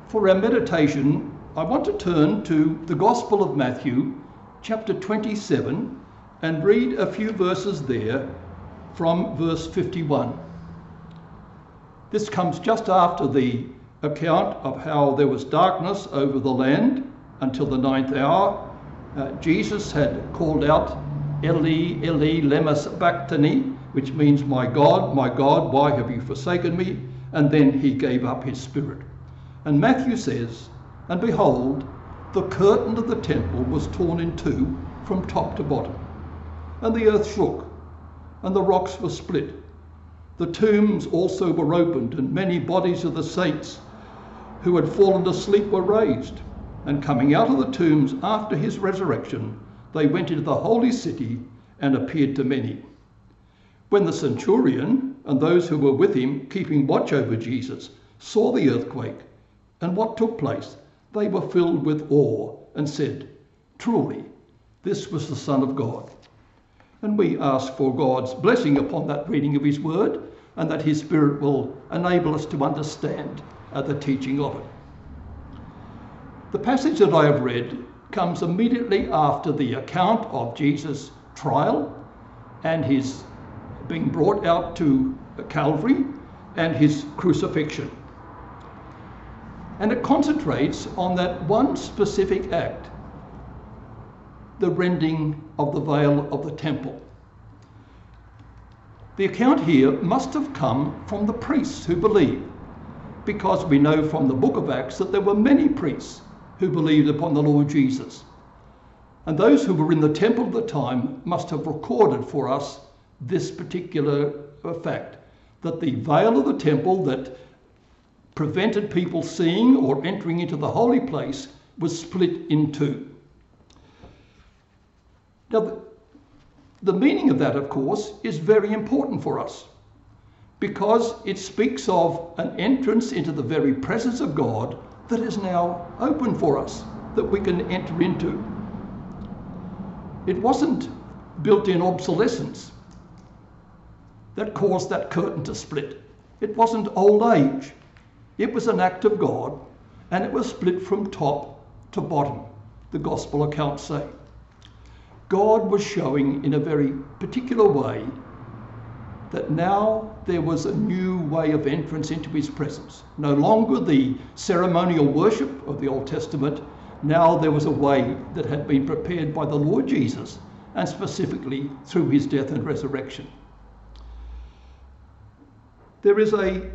For our meditation, I want to turn to the Gospel of Matthew, chapter 27, and read a few verses there from verse 51. This comes just after the account of how there was darkness over the land until the 9th hour. Jesus had called out, Eli, Eli, lema sabachthani, which means, my God, why have you forsaken me? And then he gave up his spirit. And Matthew says, and behold, the curtain of the temple was torn in two from top to bottom, and the earth shook, and the rocks were split. The tombs also were opened, and many bodies of the saints who had fallen asleep were raised. And coming out of the tombs after his resurrection, they went into the holy city and appeared to many. When the centurion and those who were with him, keeping watch over Jesus, saw the earthquake and what took place, they were filled with awe and said, truly, this was the Son of God. And we ask for God's blessing upon that reading of his word, and that his Spirit will enable us to understand the teaching of it. The passage that I have read comes immediately after the account of Jesus' trial and his being brought out to Calvary and his crucifixion. And it concentrates on that one specific act, the rending of the veil of the temple. The account here must have come from the priests who believed, because we know from the book of Acts that there were many priests who believed upon the Lord Jesus. And those who were in the temple at the time must have recorded for us this particular fact, that the veil of the temple that prevented people seeing or entering into the holy place was split in two. Now, the meaning of that, of course, is very important for us, because it speaks of an entrance into the very presence of God that is now open for us, that we can enter into. It wasn't built-in obsolescence that caused that curtain to split. It wasn't old age. It was an act of God, and it was split from top to bottom, the gospel accounts say. God was showing in a very particular way that now there was a new way of entrance into his presence. No longer the ceremonial worship of the Old Testament. Now there was a way that had been prepared by the Lord Jesus, and specifically through his death and resurrection. There is an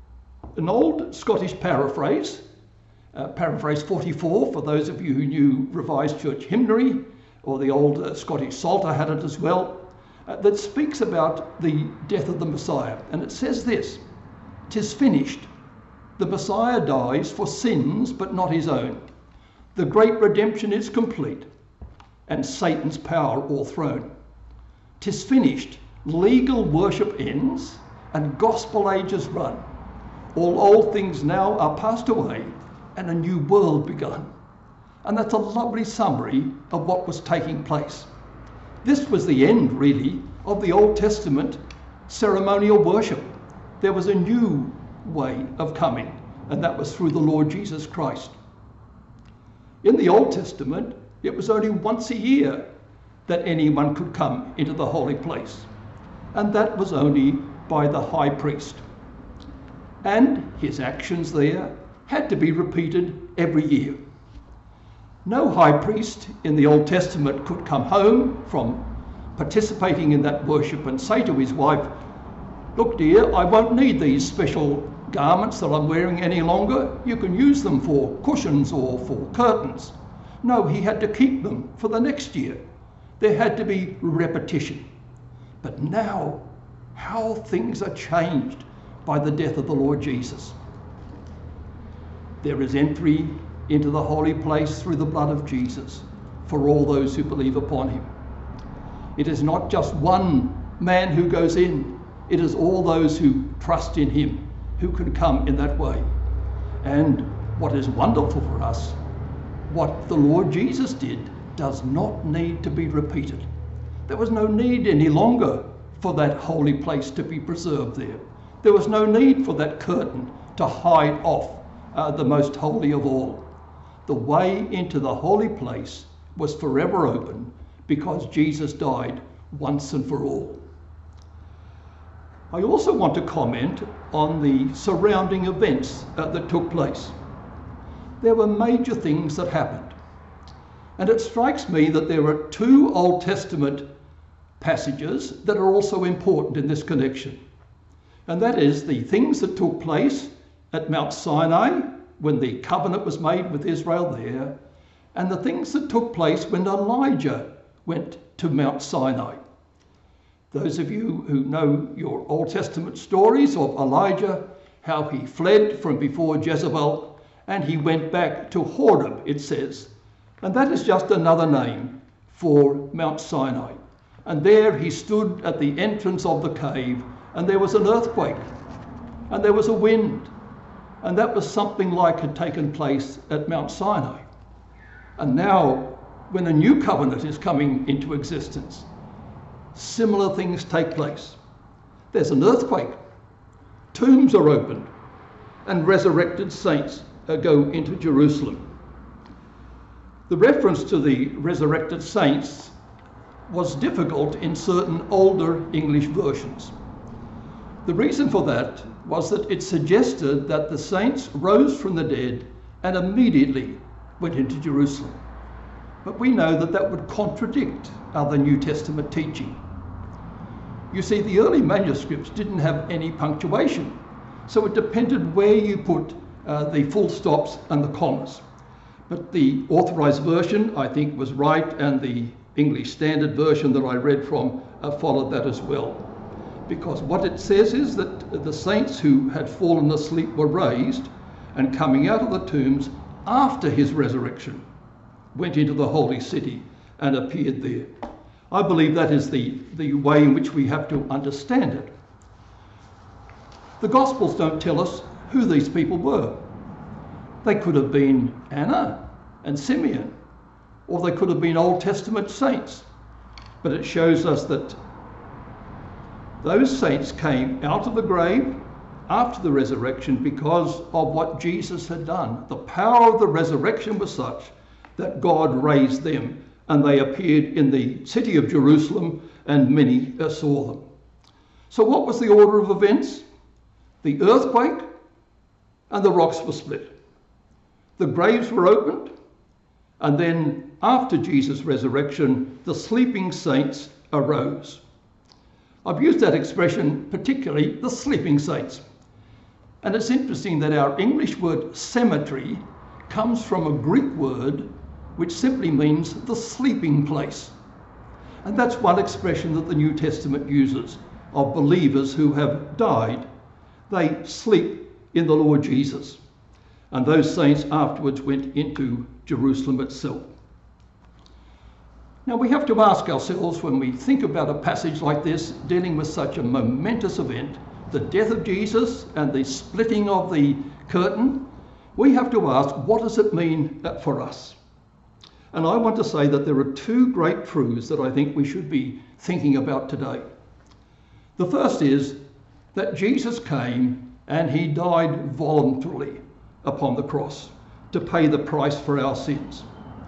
old Scottish paraphrase, paraphrase 44, for those of you who knew Revised Church Hymnary, or the old Scottish Psalter had it as well, that speaks about the death of the Messiah. And it says this: "'Tis finished. The Messiah dies for sins, but not his own. The great redemption is complete, and Satan's power o'erthrown. 'Tis finished. Legal worship ends, and gospel ages run. All old things now are passed away, and a new world begun." And that's a lovely summary of what was taking place. This was the end, really, of the Old Testament ceremonial worship. There was a new way of coming, and that was through the Lord Jesus Christ. In the Old Testament, it was only once a year that anyone could come into the holy place, and that was only by the high priest. And his actions there had to be repeated every year. No high priest in the Old Testament could come home from participating in that worship and say to his wife, "Look, dear, I won't need these special garments that I'm wearing any longer. You can use them for cushions or for curtains." No, he had to keep them for the next year. There had to be repetition. But now, how things are changed by the death of the Lord Jesus. There is entry into the holy place through the blood of Jesus for all those who believe upon him. It is not just one man who goes in. It is all those who trust in him who can come in that way. And what is wonderful for us, what the Lord Jesus did does not need to be repeated. There was no need any longer for that holy place to be preserved there. There was no need for that curtain to hide off the most holy of all. The way into the holy place was forever open because Jesus died once and for all. I also want to comment on the surrounding events that took place. There were major things that happened. And it strikes me that there are two Old Testament passages that are also important in this connection. And that is the things that took place at Mount Sinai when the covenant was made with Israel there, and the things that took place when Elijah went to Mount Sinai. Those of you who know your Old Testament stories of Elijah, how he fled from before Jezebel and he went back to Horeb, it says. And that is just another name for Mount Sinai. And there he stood at the entrance of the cave, and there was an earthquake, and there was a wind, and that was something like had taken place at Mount Sinai. And now, when a new covenant is coming into existence, similar things take place. There's an earthquake, tombs are opened, and resurrected saints go into Jerusalem. The reference to the resurrected saints was difficult in certain older English versions. The reason for that was that it suggested that the saints rose from the dead and immediately went into Jerusalem. But we know that that would contradict other New Testament teaching. You see, the early manuscripts didn't have any punctuation, so it depended where you put the full stops and the commas. But the Authorized Version, I think, was right, and the English Standard Version that I read from followed that as well. Because what it says is that the saints who had fallen asleep were raised, and coming out of the tombs after his resurrection, went into the holy city and appeared there. I believe that is the way in which we have to understand it. The Gospels don't tell us who these people were. They could have been Anna and Simeon, or they could have been Old Testament saints. But it shows us that those saints came out of the grave after the resurrection because of what Jesus had done. The power of the resurrection was such that God raised them, and they appeared in the city of Jerusalem, and many saw them. So what was the order of events? The earthquake, and the rocks were split. The graves were opened, and then after Jesus' resurrection, the sleeping saints arose. I've used that expression, particularly the sleeping saints. And it's interesting that our English word cemetery comes from a Greek word which simply means the sleeping place. And that's one expression that the New Testament uses of believers who have died. They sleep in the Lord Jesus. And those saints afterwards went into Jerusalem itself. Now we have to ask ourselves, when we think about a passage like this, dealing with such a momentous event, the death of Jesus and the splitting of the curtain, we have to ask, what does it mean for us? And I want to say that there are two great truths that I think we should be thinking about today. The first is that Jesus came and he died voluntarily upon the cross to pay the price for our sins.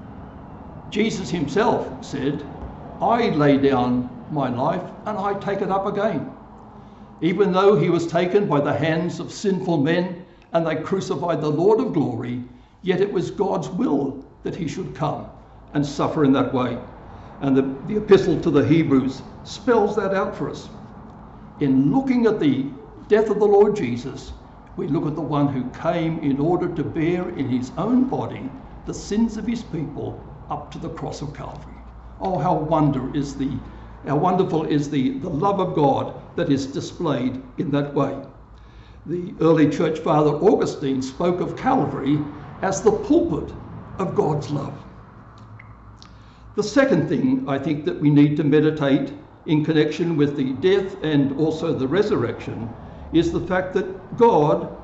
Jesus himself said, I lay down my life and I take it up again. Even though he was taken by the hands of sinful men and they crucified the Lord of glory, yet it was God's will that he should come and suffer in that way. And the epistle to the Hebrews spells that out for us. In looking at the death of the Lord Jesus, we look at the one who came in order to bear in his own body the sins of his people up to the cross of Calvary. Oh, how wonderful is the love of God that is displayed in that way. The early church father Augustine spoke of Calvary as the pulpit of God's love. The second thing I think that we need to meditate in connection with the death and also the resurrection is the fact that God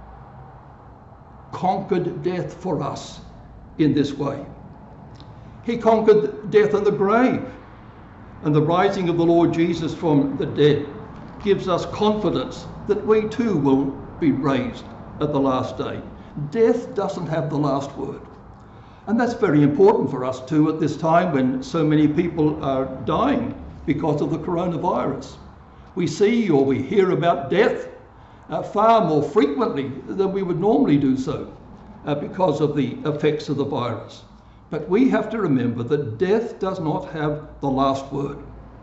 conquered death for us in this way. He conquered death and the grave, and the rising of the Lord Jesus from the dead gives us confidence that we too will be raised at the last day. Death doesn't have the last word. And that's very important for us too at this time when so many people are dying because of the coronavirus. We see or we hear about death far more frequently than we would normally do so because of the effects of the virus. But we have to remember that death does not have the last word.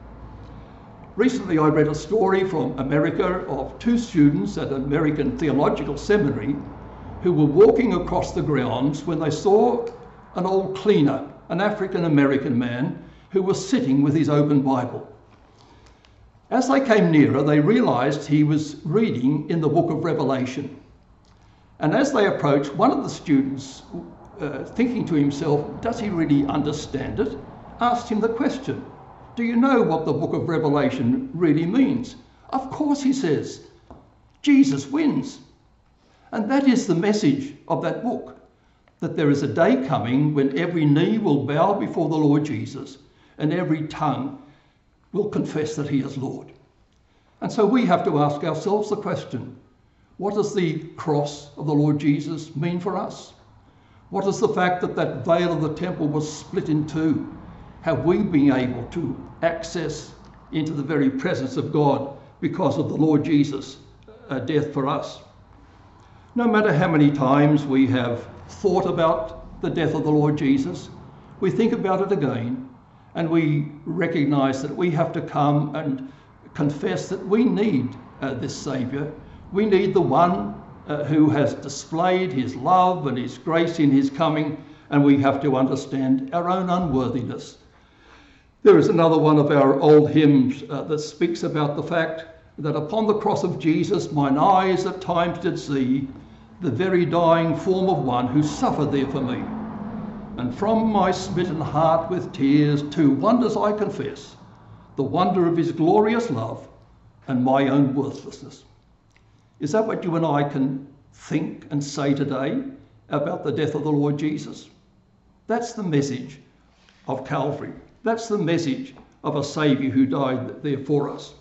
Recently I read a story from America of two students at an American theological seminary who were walking across the grounds when they saw an old cleaner, an African American man, who was sitting with his open Bible. As they came nearer, they realized he was reading in the book of Revelation. And as they approached, one of the students, thinking to himself, does he really understand it, asked him the question, do you know what the book of Revelation really means? Of course, he says, Jesus wins. And that is the message of that book, that there is a day coming when every knee will bow before the Lord Jesus and every tongue will confess that he is Lord. And so we have to ask ourselves the question, what does the cross of the Lord Jesus mean for us? What is the fact that that veil of the temple was split in two? Have we been able to access into the very presence of God because of the Lord Jesus' death for us? No matter how many times we have thought about the death of the Lord Jesus, we think about it again and we recognize that we have to come and confess that we need this Saviour. We need the one who has displayed his love and his grace in his coming, and we have to understand our own unworthiness. There is another one of our old hymns that speaks about the fact that upon the cross of Jesus mine eyes at times did see the very dying form of one who suffered there for me. And from my smitten heart with tears two wonders I confess, the wonder of his glorious love and my own worthlessness. Is that what you and I can think and say today about the death of the Lord Jesus? That's the message of Calvary. That's the message of a Saviour who died there for us.